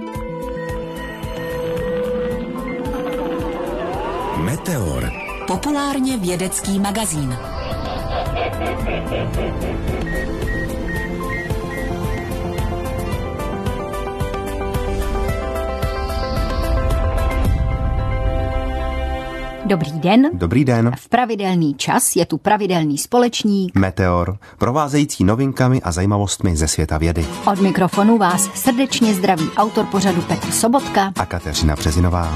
Meteor. Populárně vědecký magazín. Dobrý den. Dobrý den. V pravidelný čas je tu pravidelný společník Meteor, provázející novinkami a zajímavostmi ze světa vědy. Od mikrofonu vás srdečně zdraví autor pořadu Petr Sobotka A Kateřina Březinová.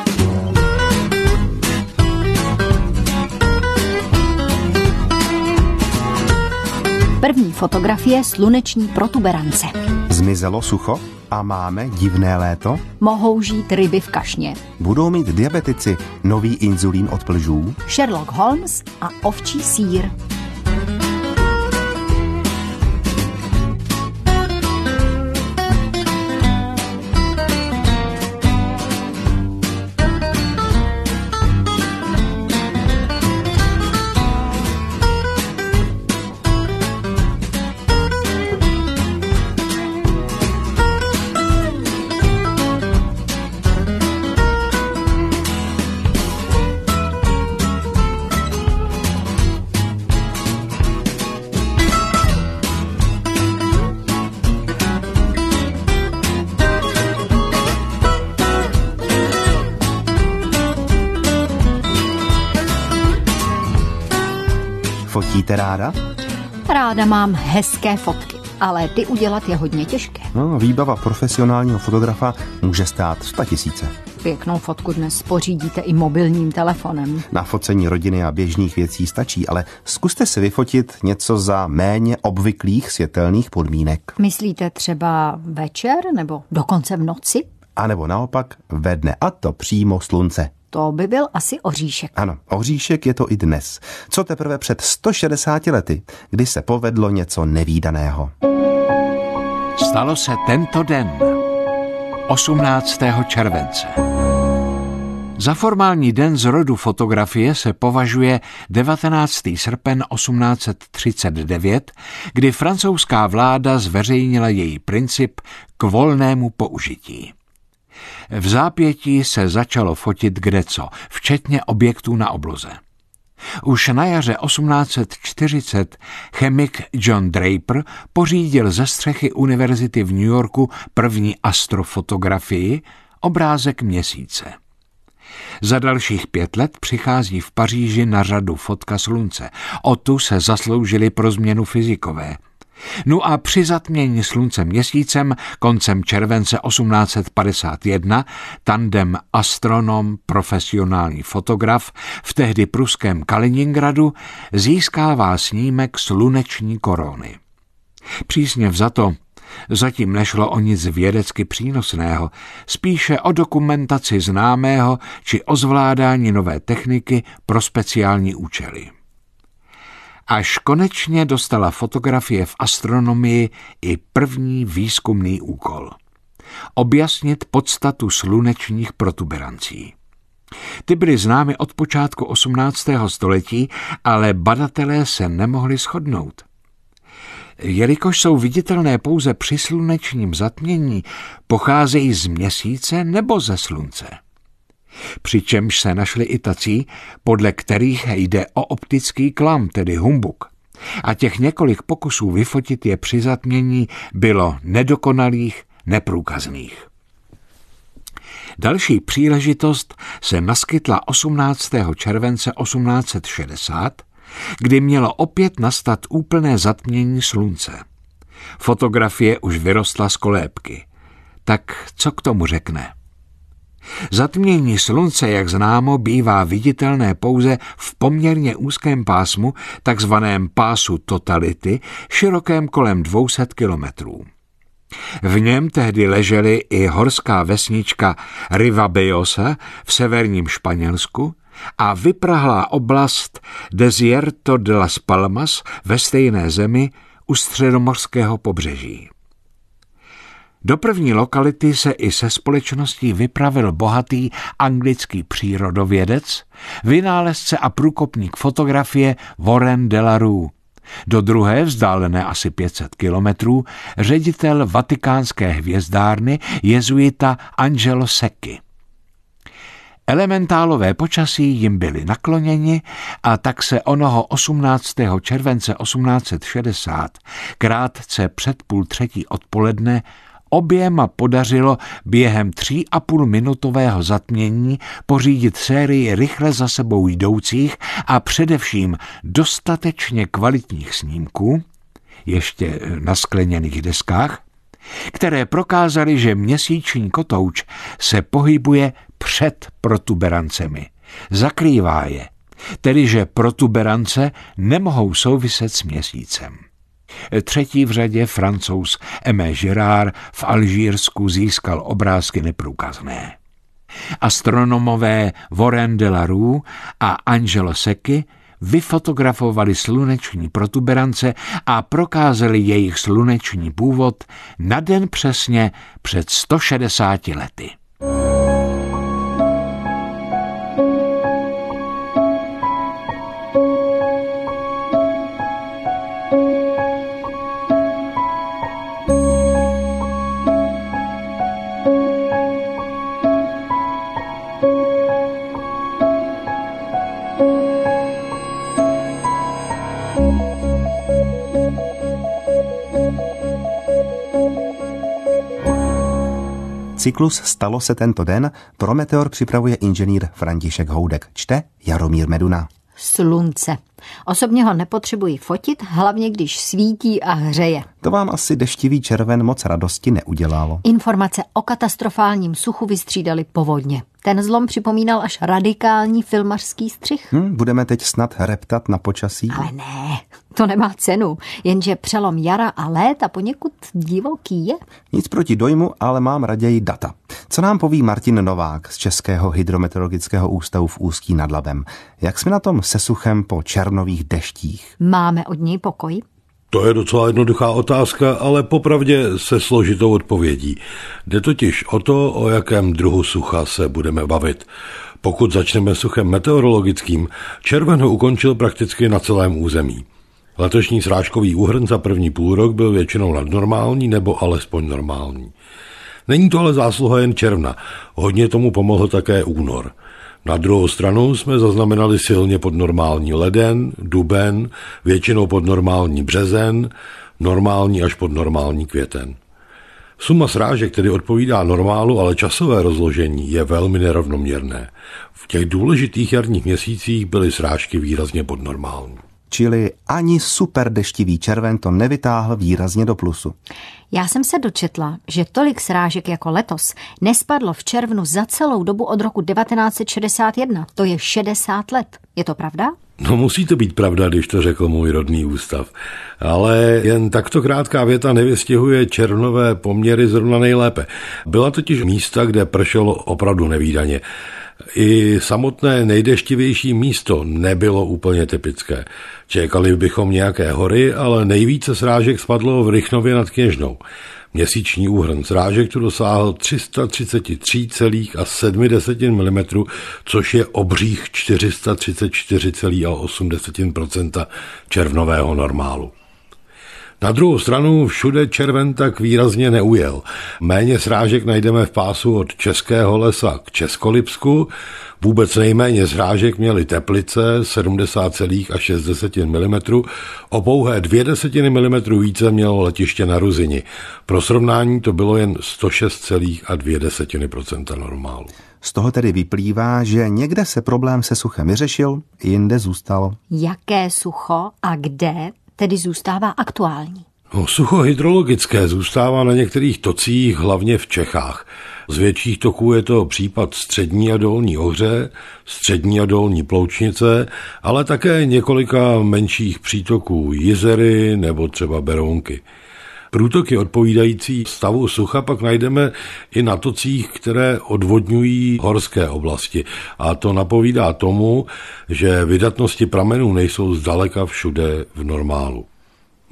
První fotografie sluneční protuberance. Zmizelo sucho a máme divné léto? Mohou žít ryby v kašně. Budou mít diabetici nový inzulín od plžů? Sherlock Holmes a ovčí sýr. Fotíte ráda? Ráda mám hezké fotky, ale ty udělat je hodně těžké. No, výbava profesionálního fotografa může stát 100 000. Pěknou fotku dnes pořídíte i mobilním telefonem. Na focení rodiny a běžných věcí stačí, ale zkuste si vyfotit něco za méně obvyklých světelných podmínek. Myslíte třeba večer nebo dokonce v noci? A nebo naopak ve dne, a to přímo slunce. To by byl asi oříšek. Ano, oříšek je to i dnes. Co teprve před 160 lety, kdy se povedlo něco nevídaného. Stalo se tento den, 18. července. Za formální den zrodu fotografie se považuje 19. srpen 1839, kdy francouzská vláda zveřejnila její princip k volnému použití. V zápětí se začalo fotit kdeco, včetně objektů na obloze. Už na jaře 1840 chemik John Draper pořídil ze střechy univerzity v New Yorku první astrofotografii, obrázek měsíce. Za dalších 5 let přichází v Paříži na řadu fotka slunce. O tu se zasloužili pro změnu fyzikové. No a při zatmění slunce měsícem koncem července 1851 tandem astronom, profesionální fotograf v tehdy pruském Kaliningradu získává snímek sluneční korony. Přísně vzato, zatím nešlo o nic vědecky přínosného, spíše o dokumentaci známého či o zvládání nové techniky pro speciální účely. Až konečně dostala fotografie v astronomii i první výzkumný úkol. Objasnit podstatu slunečních protuberancí. Ty byly známy od počátku 18. století, ale badatelé se nemohli shodnout. Jelikož jsou viditelné pouze při slunečním zatmění, pocházejí z měsíce nebo ze slunce. Přičemž se našli i tací, podle kterých jde o optický klam, tedy humbuk. A těch několik pokusů vyfotit je při zatmění bylo nedokonalých, neprůkazných. Další příležitost se naskytla 18. července 1860, kdy mělo opět nastat úplné zatmění slunce. Fotografie už vyrostla z kolébky. Tak co k tomu řekne? Zatmění slunce, jak známo, bývá viditelné pouze v poměrně úzkém pásmu, takzvaném pásu totality, širokém kolem 200 kilometrů. V něm tehdy ležely i horská vesnička Ribabejosa v severním Španělsku a vyprahlá oblast Desierto de las Palmas ve stejné zemi u středomořského pobřeží. Do první lokality se i se společností vypravil bohatý anglický přírodovědec, vynálezce a průkopník fotografie Warren de la Rue. Do druhé, vzdálené asi 500 kilometrů, ředitel vatikánské hvězdárny jezuita Angelo Secchi. Elementálové počasí jim byli nakloněni a tak se onoho 18. července 1860, krátce před 2:30 odpoledne, oběma podařilo během 3,5-minutového zatmění pořídit sérii rychle za sebou jdoucích a především dostatečně kvalitních snímků, ještě na skleněných deskách, které prokázaly, že měsíční kotouč se pohybuje před protuberancemi. Zakrývá je, tedy že protuberance nemohou souviset s měsícem. Třetí v řadě, Francouz Aimé Girard, v Alžírsku získal obrázky neprůkazné. Astronomové Warren de la Rue a Angelo Secchi vyfotografovali sluneční protuberance a prokázali jejich sluneční původ na den přesně před 160 lety. Cyklus Stalo se tento den pro Meteor připravuje inženýr František Houdek. Čte Jaromír Meduna. Slunce. Osobně ho nepotřebuji fotit, hlavně když svítí a hřeje. To vám asi deštivý červen moc radosti neudělalo. Informace o katastrofálním suchu vystřídaly povodně. Ten zlom připomínal až radikální filmařský střih. Budeme teď snad reptat na počasí? Ale ne, to nemá cenu, jenže přelom jara a léta poněkud divoký je. Nic proti dojmu, ale mám raději data. Co nám poví Martin Novák z Českého hydrometeorologického ústavu v Ústí nad Labem? Jak jsme na tom se suchem po červnových deštích? Máme od něj pokoj? To je docela jednoduchá otázka, ale popravdě se složitou odpovědí. Jde totiž o to, o jakém druhu sucha se budeme bavit. Pokud začneme suchem meteorologickým, červen ho ukončil prakticky na celém území. Letošní srážkový úhrn za první půlrok byl většinou nadnormální nebo alespoň normální. Není to ale zásluha jen června, hodně tomu pomohl také únor. Na druhou stranu jsme zaznamenali silně podnormální leden, duben, většinou podnormální březen, normální až podnormální květen. Suma srážek tedy odpovídá normálu, ale časové rozložení je velmi nerovnoměrné. V těch důležitých jarních měsících byly srážky výrazně podnormální. Čili ani super deštivý červen to nevytáhl výrazně do plusu. Já jsem se dočetla, že tolik srážek jako letos nespadlo v červnu za celou dobu od roku 1961. To je 60 let. Je to pravda? No musí to být pravda, když to řekl můj rodný ústav. Ale jen takto krátká věta nevystihuje červnové poměry zrovna nejlépe. Byla totiž místa, kde pršelo opravdu nevídaně. I samotné nejdeštivější místo nebylo úplně typické. Čekali bychom nějaké hory, ale nejvíce srážek spadlo v Rychnově nad Kněžnou. Měsíční úhrn srážek tu dosáhl 333,7 mm, což je obřích 434,8% červnového normálu. Na druhou stranu všude červen tak výrazně neujel. Méně srážek najdeme v pásu od Českého lesa k Českolipsku. Vůbec nejméně srážek měly Teplice 70,6 mm. O pouhé 0,2 mm více mělo letiště na Ruzini. Pro srovnání to bylo jen 106,2% normálu. Z toho tedy vyplývá, že někde se problém se suchem vyřešil, jinde zůstalo. Jaké sucho a kde tedy zůstává aktuální? Sucho hydrologické zůstává na některých tocích, hlavně v Čechách. Z větších toků je to případ střední a dolní Ohře, střední a dolní Ploučnice, ale také několika menších přítoků Jizery nebo třeba Berounky. Průtoky odpovídající stavu sucha pak najdeme i na tocích, které odvodňují horské oblasti. A to napovídá tomu, že vydatnosti pramenů nejsou zdaleka všude v normálu.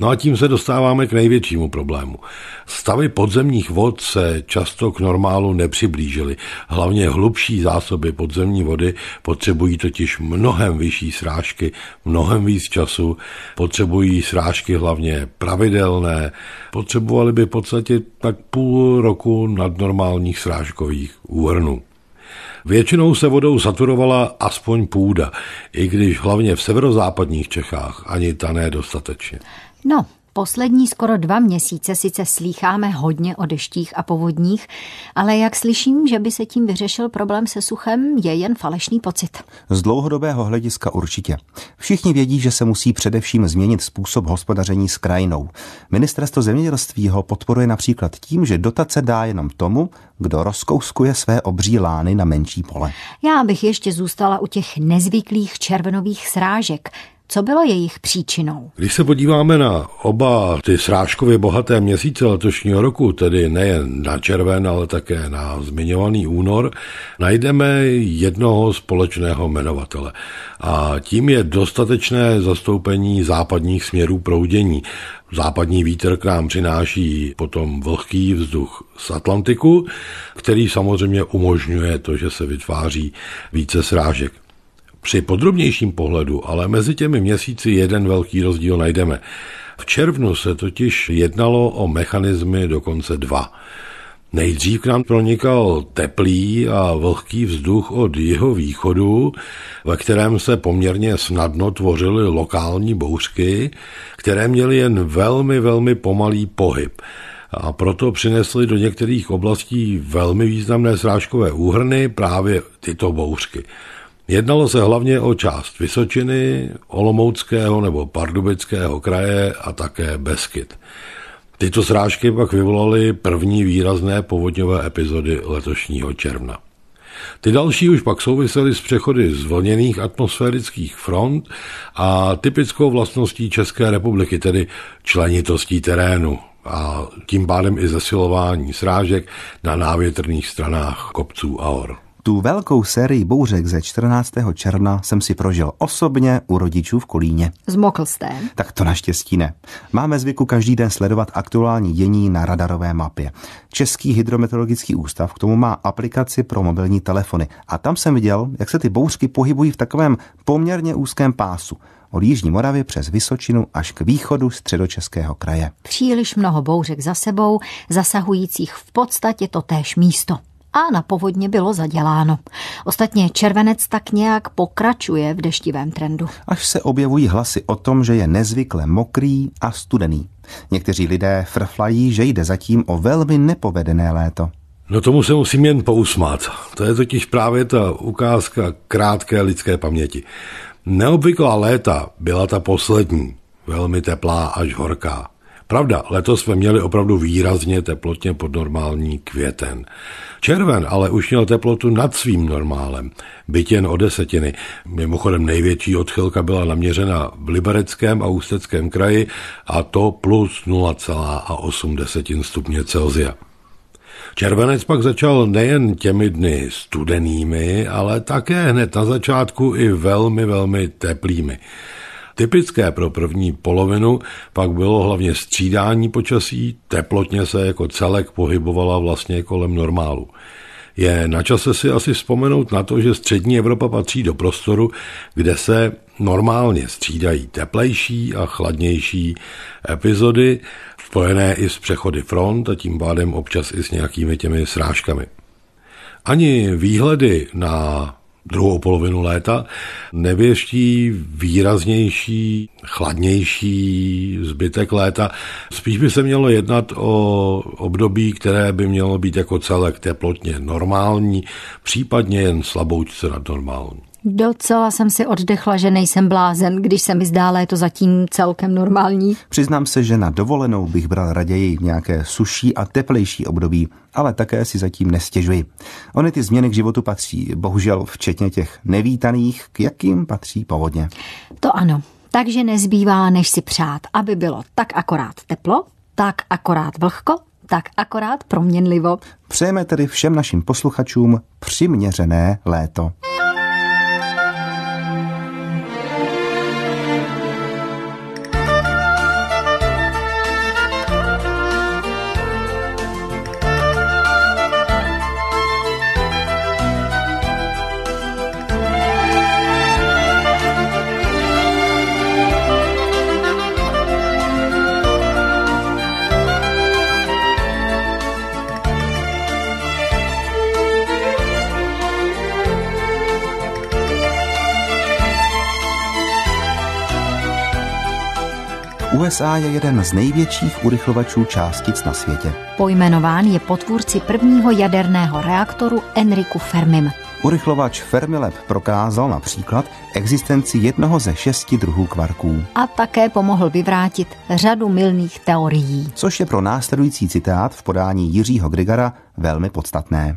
No a tím se dostáváme k největšímu problému. Stavy podzemních vod se často k normálu nepřiblížily. Hlavně hlubší zásoby podzemní vody potřebují totiž mnohem vyšší srážky, mnohem víc času, potřebují srážky hlavně pravidelné, potřebovali by v podstatě tak půl roku nadnormálních srážkových úhrnů. Většinou se vodou saturovala aspoň půda, i když hlavně v severozápadních Čechách ani ta ne dostatečně. No, poslední skoro 2 měsíce sice slýcháme hodně o deštích a povodních, ale jak slyším, že by se tím vyřešil problém se suchem, je jen falešný pocit. Z dlouhodobého hlediska určitě. Všichni vědí, že se musí především změnit způsob hospodaření s krajinou. Ministerstvo zemědělství ho podporuje například tím, že dotace dá jenom tomu, kdo rozkouskuje své obří lány na menší pole. Já bych ještě zůstala u těch nezvyklých červenových srážek. Co bylo jejich příčinou? Když se podíváme na oba ty srážkově bohaté měsíce letošního roku, tedy nejen na červen, ale také na zmiňovaný únor, najdeme jednoho společného jmenovatele. A tím je dostatečné zastoupení západních směrů proudění. Západní vítr k nám přináší potom vlhký vzduch z Atlantiku, který samozřejmě umožňuje to, že se vytváří více srážek. Při podrobnějším pohledu ale mezi těmi měsíci jeden velký rozdíl najdeme. V červnu se totiž jednalo o mechanismy dokonce 2. Nejdřív k nám pronikal teplý a vlhký vzduch od jihovýchodu, ve kterém se poměrně snadno tvořily lokální bouřky, které měly jen velmi, velmi pomalý pohyb. A proto přinesly do některých oblastí velmi významné srážkové úhrny právě tyto bouřky. Jednalo se hlavně o část Vysočiny, Olomouckého nebo Pardubického kraje a také Beskyd. Tyto srážky pak vyvolaly první výrazné povodňové epizody letošního června. Ty další už pak souvisely s přechody z vlněných atmosférických front a typickou vlastností České republiky, tedy členitostí terénu a tím pádem i zesilování srážek na návětrných stranách kopců a hor. Tu velkou sérii bouřek ze 14. června jsem si prožil osobně u rodičů v Kolíně. Zmokl jste? Tak to naštěstí ne. Máme zvyku každý den sledovat aktuální dění na radarové mapě. Český hydrometeorologický ústav k tomu má aplikaci pro mobilní telefony. A tam jsem viděl, jak se ty bouřky pohybují v takovém poměrně úzkém pásu. Od Jižní Moravy přes Vysočinu až k východu Středočeského kraje. Příliš mnoho bouřek za sebou, zasahujících v podstatě totéž místo. A na povodně bylo zaděláno. Ostatně červenec tak nějak pokračuje v deštivém trendu. Až se objevují hlasy o tom, že je nezvykle mokrý a studený. Někteří lidé frflají, že jde zatím o velmi nepovedené léto. No tomu se musím jen pousmát. To je totiž právě ta ukázka krátké lidské paměti. Neobvyklá léta byla ta poslední, velmi teplá až horká. Pravda, letos jsme měli opravdu výrazně teplotně podnormální květen. Červen ale už měl teplotu nad svým normálem, byť jen o 10. Mimochodem největší odchylka byla naměřena v Libereckém a Ústeckém kraji a to plus 0,8 stupně Celsia. Červenec pak začal nejen těmi dny studenými, ale také hned na začátku i velmi, velmi teplými. Typické pro první polovinu pak bylo hlavně střídání počasí, teplotně se jako celek pohybovala vlastně kolem normálu. Je na čase si asi vzpomenout na to, že střední Evropa patří do prostoru, kde se normálně střídají teplejší a chladnější epizody, spojené i s přechody front a tím pádem občas i s nějakými těmi srážkami. Ani výhledy na druhou polovinu léta nevěští výraznější, chladnější zbytek léta. Spíš by se mělo jednat o období, které by mělo být jako celek teplotně normální, případně jen slaboučce nadnormální. Docela jsem si oddechla, že nejsem blázen, když se mi zdá léto zatím celkem normální. Přiznám se, že na dovolenou bych bral raději nějaké suší a teplejší období, ale také si zatím nestěžuji. Ony ty změny k životu patří, bohužel včetně těch nevítaných, k jakým patří povodně. To ano, takže nezbývá, než si přát, aby bylo tak akorát teplo, tak akorát vlhko, tak akorát proměnlivo. Přejeme tedy všem našim posluchačům přiměřené léto. USA je jeden z největších urychlovačů částic na světě. Pojmenován je po tvůrci prvního jaderného reaktoru Enricu Fermim. Urychlovač Fermilab prokázal například existenci jednoho ze 6 druhů kvarků. A také pomohl vyvrátit řadu mylných teorií. Což je pro následující citát v podání Jiřího Grigara velmi podstatné.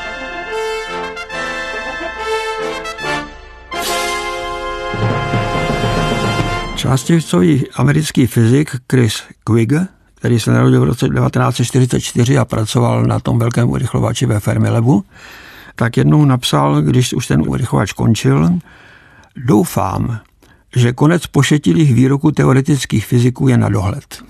Částicový americký fyzik Chris Quigg, který se narodil v roce 1944 a pracoval na tom velkém urychlovači ve Fermilabu, tak jednou napsal, když už ten urychlovač končil: doufám, že konec pošetilých výroků teoretických fyziků je na dohled.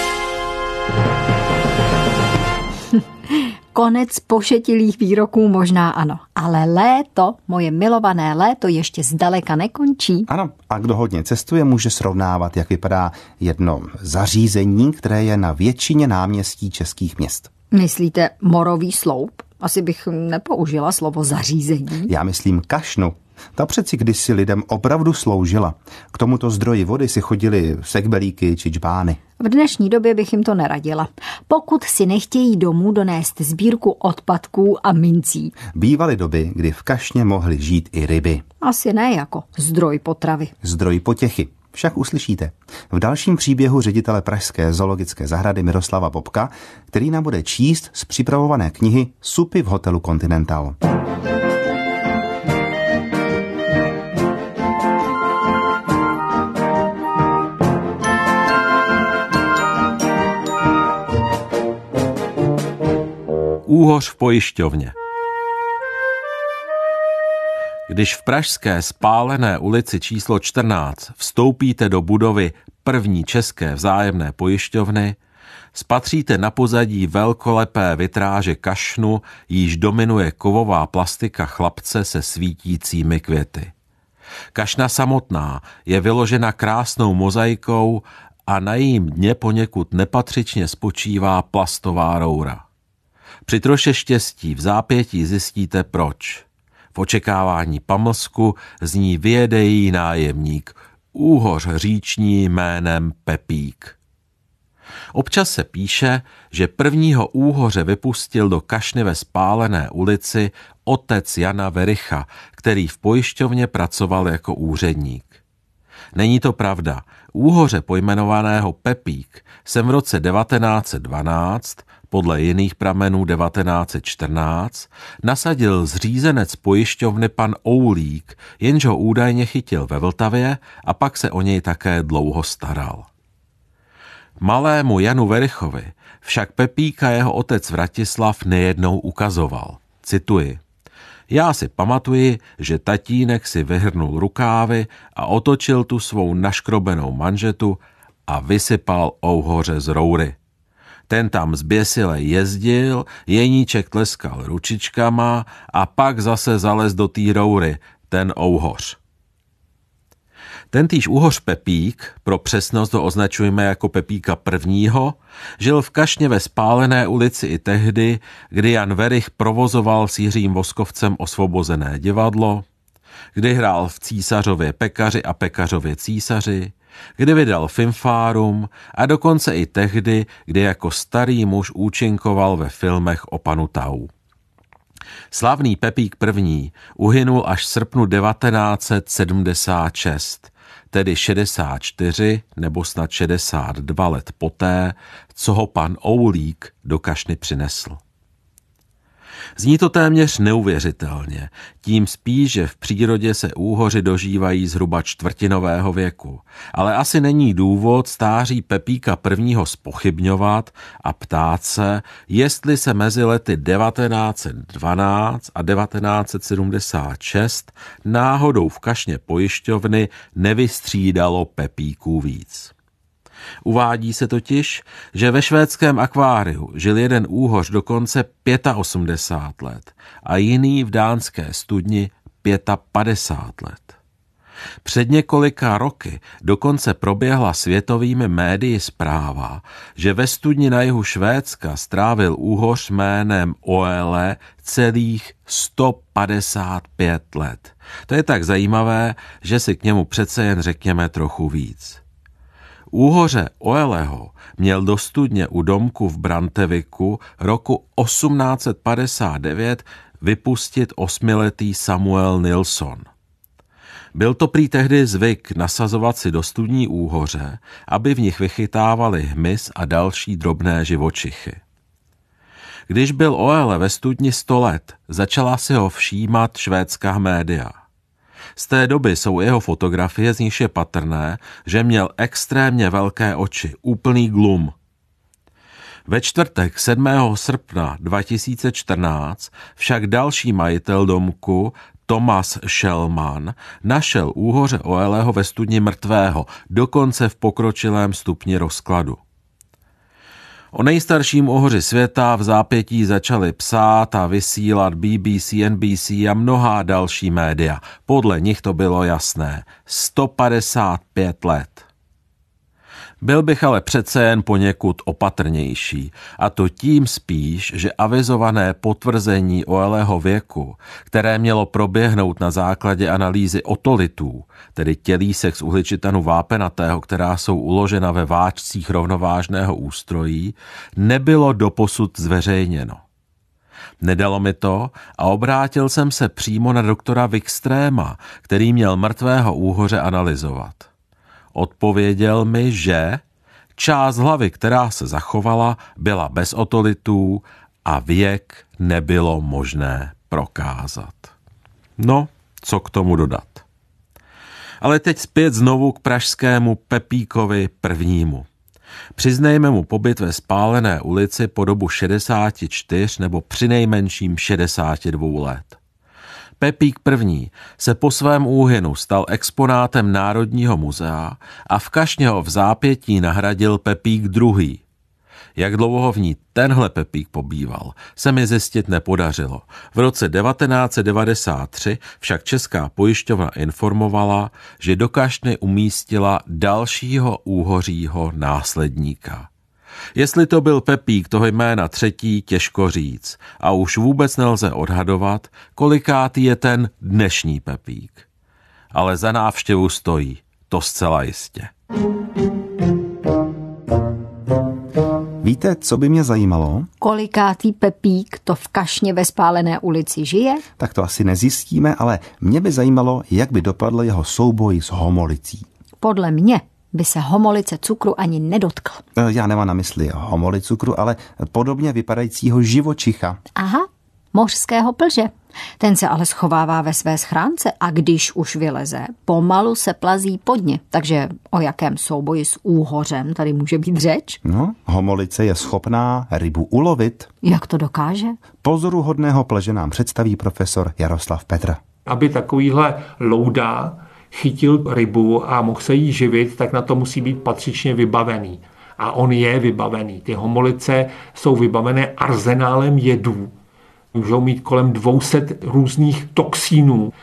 Konec pošetilých výroků možná ano, ale léto, moje milované léto, ještě zdaleka nekončí. Ano, a kdo hodně cestuje, může srovnávat, jak vypadá jedno zařízení, které je na většině náměstí českých měst. Myslíte morový sloup? Asi bych nepoužila slovo zařízení. Já myslím kašnu. Ta přeci kdysi lidem opravdu sloužila. K tomuto zdroji vody si chodili sekbelíky či džbány. V dnešní době bych jim to neradila. Pokud si nechtějí domů donést sbírku odpadků a mincí. Bývaly doby, kdy v kašně mohly žít i ryby. Asi ne jako zdroj potravy. Zdroj potěchy. Však uslyšíte v dalším příběhu ředitele pražské zoologické zahrady Miroslava Bobka, který nám bude číst z připravované knihy Supy v hotelu Continental. Úhoř v pojišťovně. Když v pražské Spálené ulici číslo 14 vstoupíte do budovy první české vzájemné pojišťovny, spatříte na pozadí velkolepé vitráže kašnu, jíž dominuje kovová plastika chlapce se svítícími květy. Kašna samotná je vyložena krásnou mozaikou a na jejím dně poněkud nepatřičně spočívá plastová roura. Při troše štěstí v zápětí zjistíte proč. V očekávání pamlsku z ní vyjede její nájemník, úhoř říční jménem Pepík. Občas se píše, že prvního úhoře vypustil do kašny ve Spálené ulici otec Jana Vericha, který v pojišťovně pracoval jako úředník. Není to pravda. Úhoře pojmenovaného Pepík jsem v roce 1912, podle jiných pramenů 1914, nasadil zřízenec pojišťovny pan Oulík, jenž ho údajně chytil ve Vltavě a pak se o něj také dlouho staral. Malému Janu Verichovi však Pepíka jeho otec Vratislav nejednou ukazoval. Cituji. Já si pamatuji, že tatínek si vyhrnul rukávy a otočil tu svou naškrobenou manžetu a vysypal ouhoře z roury. Ten tam zběsile jezdil, jeníček tleskal ručičkama a pak zase zalez do té roury, ten ouhoř. Tentýž úhoř Pepík, pro přesnost ho označujeme jako Pepíka prvního, žil v kašně ve Spálené ulici i tehdy, kdy Jan Verich provozoval s Jiřím Voskovcem Osvobozené divadlo, kdy hrál v Císařově pekaři a Pekařově císaři, kdy vydal Filmfárum a dokonce i tehdy, kdy jako starý muž účinkoval ve filmech o panu Tau. Slavný Pepík první uhynul až v srpnu 1976, tedy 64 nebo snad 62 let poté, co ho pan Oulík do kašny přinesl. Zní to téměř neuvěřitelně, tím spíš, že v přírodě se úhoři dožívají zhruba čtvrtinového věku, ale asi není důvod stáří Pepíka prvního zpochybňovat a ptát se, jestli se mezi lety 1912 a 1976 náhodou v kašně pojišťovny nevystřídalo Pepíků víc. Uvádí se totiž, že ve švédském akváriu žil jeden úhoř dokonce 85 let a jiný v dánské studni 55 let. Před několika roky dokonce proběhla světovými médii zpráva, že ve studni na jihu Švédska strávil úhoř jménem Oele celých 155 let. To je tak zajímavé, že si k němu přece jen řekněme trochu víc. Úhoře Oeleho měl do studně u domku v Branteviku roku 1859 vypustit 8letý Samuel Nilsson. Byl to prý tehdy zvyk nasazovat si do studní úhoře, aby v nich vychytávali hmyz a další drobné živočichy. Když byl Oele ve studni 100 let, začala si ho všímat švédská média. Z té doby jsou jeho fotografie, z nichž je patrné, že měl extrémně velké oči, úplný glum. Ve čtvrtek 7. srpna 2014 však další majitel domku, Thomas Shellman, našel úhoře Oeleho ve studni mrtvého, dokonce v pokročilém stupni rozkladu. O nejstarším úhoři světa v zápětí začali psát a vysílat BBC, NBC a mnohá další média. Podle nich to bylo jasné. 155 let. Byl bych ale přece jen poněkud opatrnější, a to tím spíš, že avizované potvrzení Oeleho věku, které mělo proběhnout na základě analýzy otolitů, tedy tělísek z uhličitanu vápenatého, která jsou uložena ve váčcích rovnovážného ústrojí, nebylo doposud zveřejněno. Nedalo mi to a obrátil jsem se přímo na doktora Wikstréma, který měl mrtvého úhoře analyzovat. Odpověděl mi, že část hlavy, která se zachovala, byla bez otolitů a věk nebylo možné prokázat. No, co k tomu dodat? Ale teď zpět znovu k pražskému Pepíkovi prvnímu. Přiznejme mu pobyt ve Spálené ulici po dobu 64 nebo přinejmenším 62 let. Pepík první se po svém úhynu stal exponátem Národního muzea a v Kašně ho v zápětí nahradil Pepík druhý. Jak dlouho v ní tenhle Pepík pobýval, se mi zjistit nepodařilo. V roce 1993 však Česká pojišťovna informovala, že do Kašny umístila dalšího úhořího následníka. Jestli to byl Pepík toho jména třetí, těžko říct a už vůbec nelze odhadovat, kolikátý je ten dnešní Pepík. Ale za návštěvu stojí, to zcela jistě. Víte, co by mě zajímalo? Kolikátý Pepík to v Kašně ve Spálené ulici žije? Tak to asi nezjistíme, ale mě by zajímalo, jak by dopadl jeho souboj s homolicí. Podle mě by se homolice cukru ani nedotkl. Já nemám na mysli homoli cukru, ale podobně vypadajícího živočicha. Aha, mořského plže. Ten se ale schovává ve své schránce a když už vyleze, pomalu se plazí pod ně. Takže o jakém souboji s úhořem tady může být řeč? No, homolice je schopná rybu ulovit. Jak to dokáže? Pozoruhodného plže nám představí profesor Jaroslav Petr. Aby takovýhle louda chytil rybu a mohl se jí živit, tak na to musí být patřičně vybavený. A on je vybavený. Ty homolice jsou vybavené arzenálem jedů. Můžou mít kolem 200 různých toxínů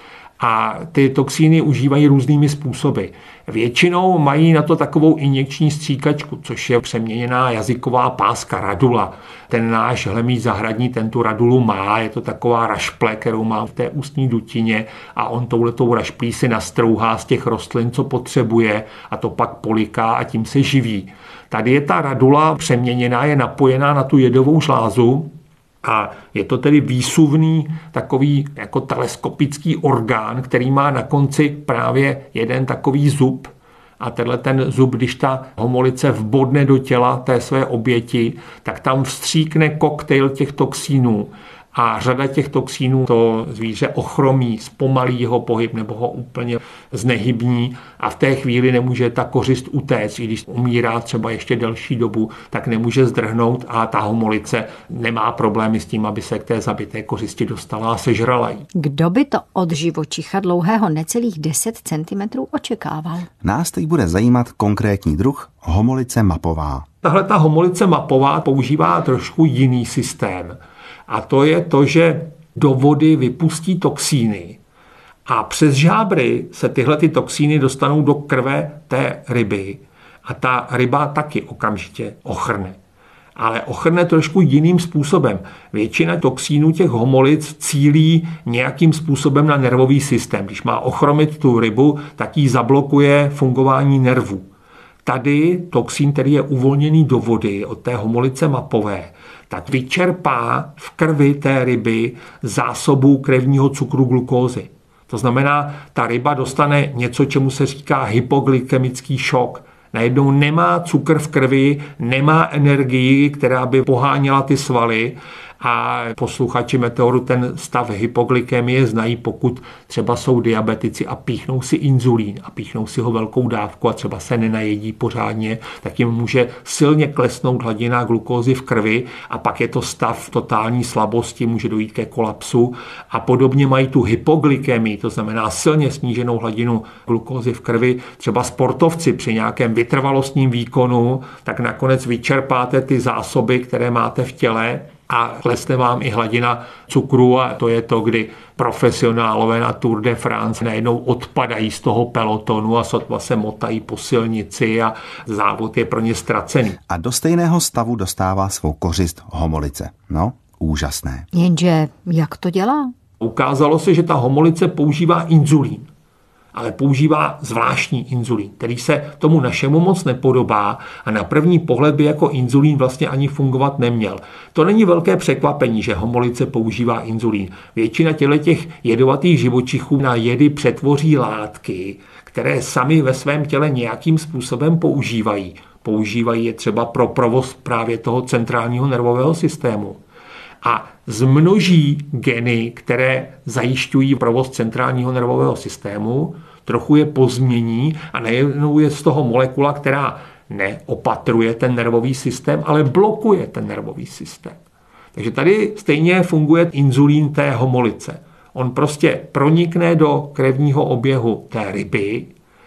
a ty toxíny užívají různými způsoby. Většinou mají na to takovou injekční stříkačku, což je přeměněná jazyková páska, radula. Ten náš hlemýž zahradní, ten tu radulu má, je to taková rašple, kterou má v té ústní dutině a on touhletou rašplí si nastrouhá z těch rostlin, co potřebuje a to pak poliká a tím se živí. Tady je ta radula přeměněná, je napojená na tu jedovou žlázu, a je to tedy výsuvný takový jako teleskopický orgán, který má na konci právě jeden takový zub. A tenhle ten zub, když ta homolice vbodne do těla té své oběti, tak tam vstříkne koktejl těch toxínů. A řada těch toxínů to zvíře ochromí, zpomalí jeho pohyb nebo ho úplně znehybní a v té chvíli nemůže ta kořist utéct. I když umírá třeba ještě delší dobu, tak nemůže zdrhnout a ta homolice nemá problémy s tím, aby se k té zabité kořisti dostala a sežrala jí. Kdo by to od živočicha dlouhého necelých 10 cm očekával? Nás teď bude zajímat konkrétní druh homolice mapová. Tahle ta homolice mapová používá trošku jiný systém. A to je to, že do vody vypustí toxíny a přes žábry se tyhle ty toxíny dostanou do krve té ryby a ta ryba taky okamžitě ochrne. Ale ochrne trošku jiným způsobem. Většina toxínů těch homolic cílí nějakým způsobem na nervový systém. Když má ochromit tu rybu, tak jí zablokuje fungování nervů. tady toxín, který je uvolněný do vody od té homolice mapové, tak vyčerpá v krvi té ryby zásobu krevního cukru glukózy. To znamená, ta ryba dostane něco, čemu se říká hypoglykemický šok. Najednou nemá cukr v krvi, nemá energii, která by poháněla ty svaly, a posluchači Meteoru ten stav hypoglykemie znají, pokud třeba jsou diabetici a píchnou si inzulín a píchnou si ho velkou dávku a třeba se nenajedí pořádně, tak jim může silně klesnout hladina glukózy v krvi a pak je to stav totální slabosti, může dojít ke kolapsu a podobně mají tu hypoglykemii, to znamená silně sníženou hladinu glukózy v krvi. Třeba sportovci při nějakém vytrvalostním výkonu, tak nakonec vyčerpáte ty zásoby, které máte v těle, a klesne vám i hladina cukru a to je to, kdy profesionálové na Tour de France najednou odpadají z toho pelotonu a sotva se motají po silnici a závod je pro ně ztracený. A do stejného stavu dostává svou kořist homolice. No, úžasné. Jenže jak to dělá? Ukázalo se, že ta homolice používá inzulín. Ale používá zvláštní inzulín, který se tomu našemu moc nepodobá a na první pohled by jako inzulín vlastně ani fungovat neměl. To není velké překvapení, že homolice používá inzulín. Většina těch jedovatých živočichů na jedy přetvoří látky, které sami ve svém těle nějakým způsobem používají. Používají je třeba pro provoz právě toho centrálního nervového systému. A zmnoží geny, které zajišťují provoz centrálního nervového systému, trochu je pozmění a najednou je z toho molekula, která neopatruje ten nervový systém, ale blokuje ten nervový systém. Takže tady stejně funguje inzulín té homolice. On prostě pronikne do krevního oběhu té ryby,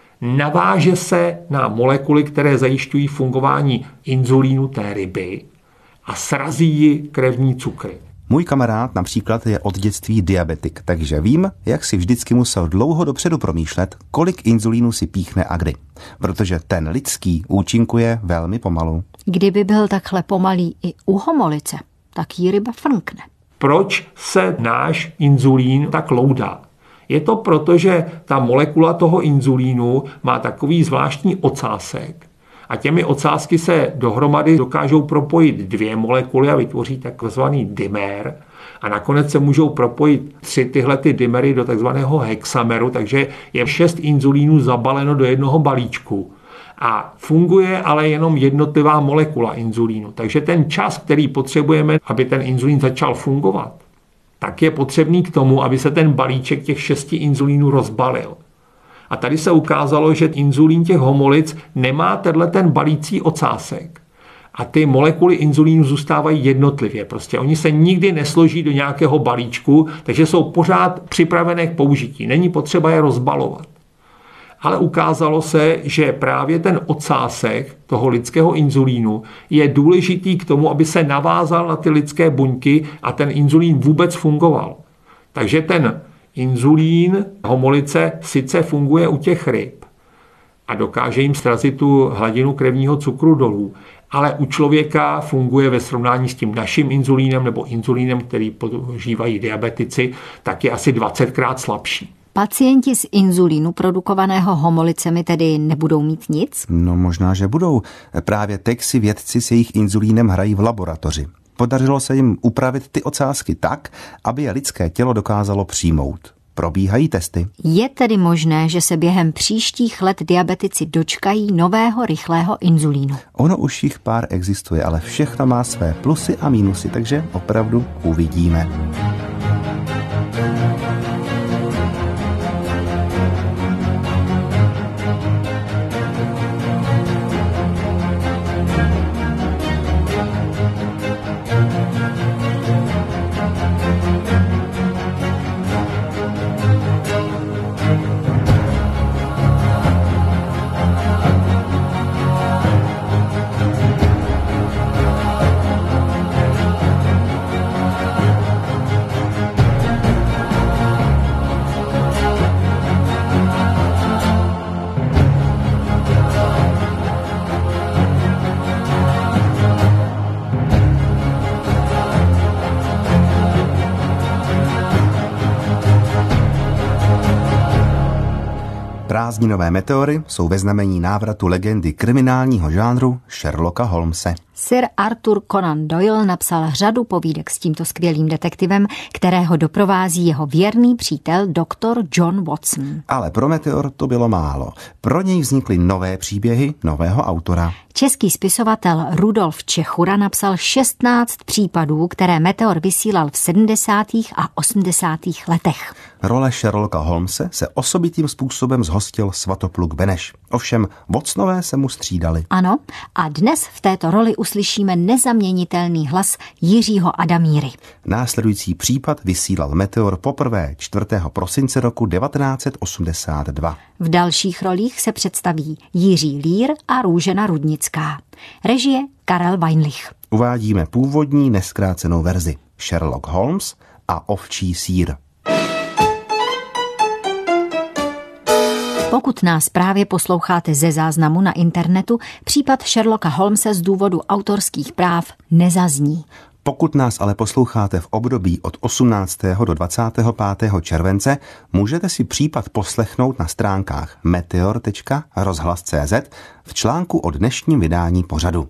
naváže se na molekuly, které zajišťují fungování inzulínu té ryby a srazí ji krevní cukry. Můj kamarád například je od dětství diabetik, takže vím, jak si vždycky musel dlouho dopředu promýšlet, kolik inzulínu si píchne a kdy. Protože ten lidský účinkuje velmi pomalu. Kdyby byl takhle pomalý i u homolice, tak jí ryba frnkne. Proč se náš inzulín tak loudá? Je to proto, že ta molekula toho inzulínu má takový zvláštní ocásek, a těmi ocásky se dohromady dokážou propojit dvě molekuly a vytvoří takzvaný dimer. A nakonec se můžou propojit 3 tyhle dimery do takzvaného hexameru, takže je 6 inzulínů zabaleno do jednoho balíčku. A funguje ale jenom jednotlivá molekula inzulínu. Takže ten čas, který potřebujeme, aby ten inzulín začal fungovat, tak je potřebný k tomu, aby se ten balíček těch 6 inzulínů rozbalil. A tady se ukázalo, že inzulín těch homolic nemá ten balící ocásek. A ty molekuly inzulínu zůstávají jednotlivě. Prostě oni se nikdy nesloží do nějakého balíčku, takže jsou pořád připravené k použití. Není potřeba je rozbalovat. Ale ukázalo se, že právě ten ocásek toho lidského inzulínu je důležitý k tomu, aby se navázal na ty lidské buňky a ten inzulín vůbec fungoval. Takže ten inzulín homolice sice funguje u těch ryb a dokáže jim srazit tu hladinu krevního cukru dolů, ale u člověka funguje ve srovnání s tím naším inzulínem nebo inzulínem, který používají diabetici, tak je asi 20krát slabší. Pacienti z inzulínu produkovaného homolicemi tedy nebudou mít nic? No možná, že budou. Právě teď si vědci s jejich inzulínem hrají v laboratoři. Podařilo se jim upravit ty ocásky tak, aby je lidské tělo dokázalo přijmout. Probíhají testy. Je tedy možné, že se během příštích let diabetici dočkají nového rychlého inzulínu? Ono už jich pár existuje, ale všechno má své plusy a mínusy, takže opravdu uvidíme. Prázdninové meteory jsou ve znamení návratu legendy kriminálního žánru Sherlocka Holmese. Sir Arthur Conan Doyle napsal řadu povídek s tímto skvělým detektivem, kterého doprovází jeho věrný přítel doktor John Watson. Ale pro meteor to bylo málo. Pro něj vznikly nové příběhy nového autora. Český spisovatel Rudolf Čechura napsal 16 případů, které meteor vysílal v 70. a 80. letech. Role Sherlocka Holmese se osobitým způsobem zhostil Svatopluk Beneš. Ovšem Watsonové se mu střídali. Ano, a dnes v této roli uslyšíme nezaměnitelný hlas Jiřího Adamíry. Následující případ vysílal meteor poprvé 4. prosince roku 1982. V dalších rolích se představí Jiří Lír a Růžena Rudnická. Režie Karel Weinlich. Uvádíme původní nezkrácenou verzi Sherlock Holmes a ovčí sýr. Pokud nás právě posloucháte ze záznamu na internetu, případ Sherlocka Holmese z důvodu autorských práv nezazní. Pokud nás ale posloucháte v období od 18. do 25. července, můžete si případ poslechnout na stránkách meteor.rozhlas.cz v článku o dnešním vydání pořadu.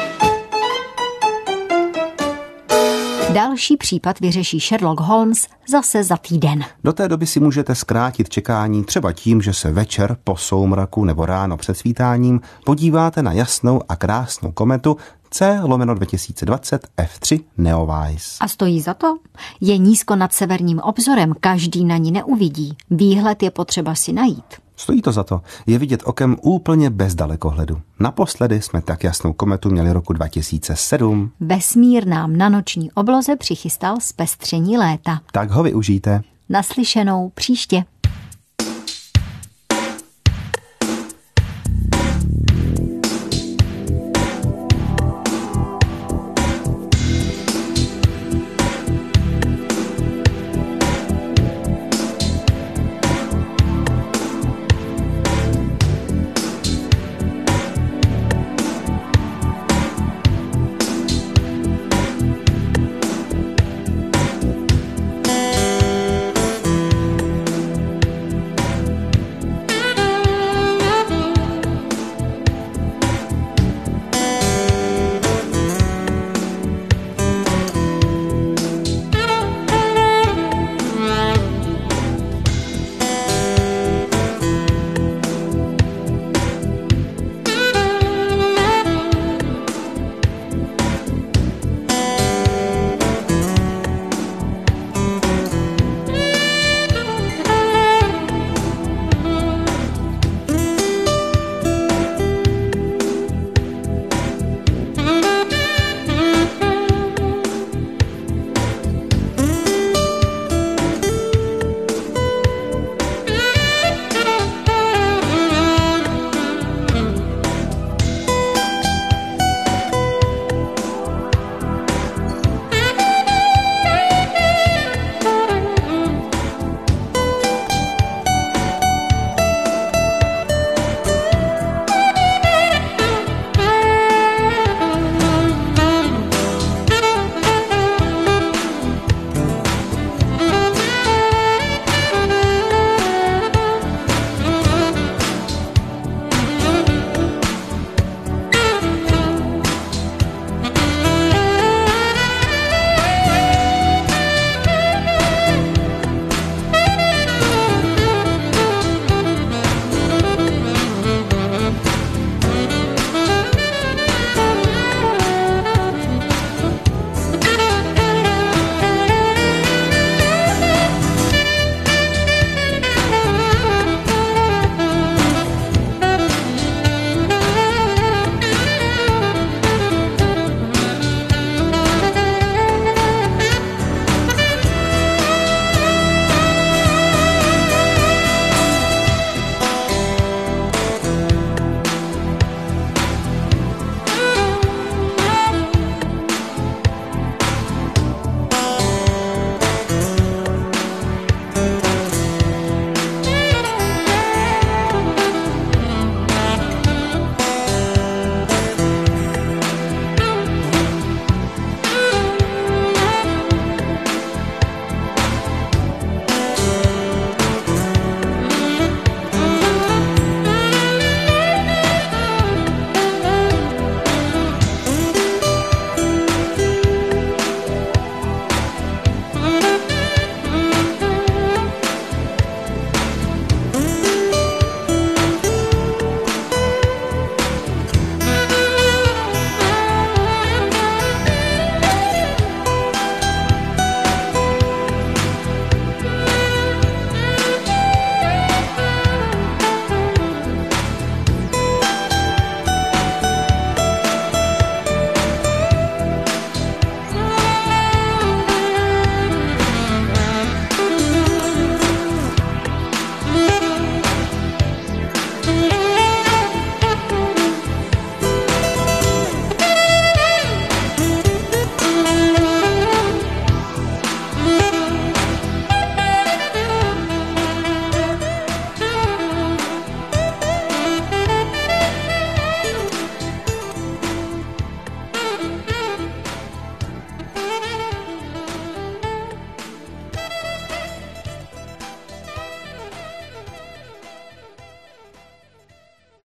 Další případ vyřeší Sherlock Holmes zase za týden. Do té doby si můžete zkrátit čekání třeba tím, že se večer po soumraku nebo ráno před svítáním podíváte na jasnou a krásnou kometu C/2020 F3 Neowise. A stojí za to? Je nízko nad severním obzorem, každý na ní neuvidí. Výhled je potřeba si najít. Stojí to za to. Je vidět okem úplně bez dalekohledu. Naposledy jsme tak jasnou kometu měli roku 2007. Vesmír nám na noční obloze přichystal zpestření léta. Tak ho využijte. Naslyšenou příště.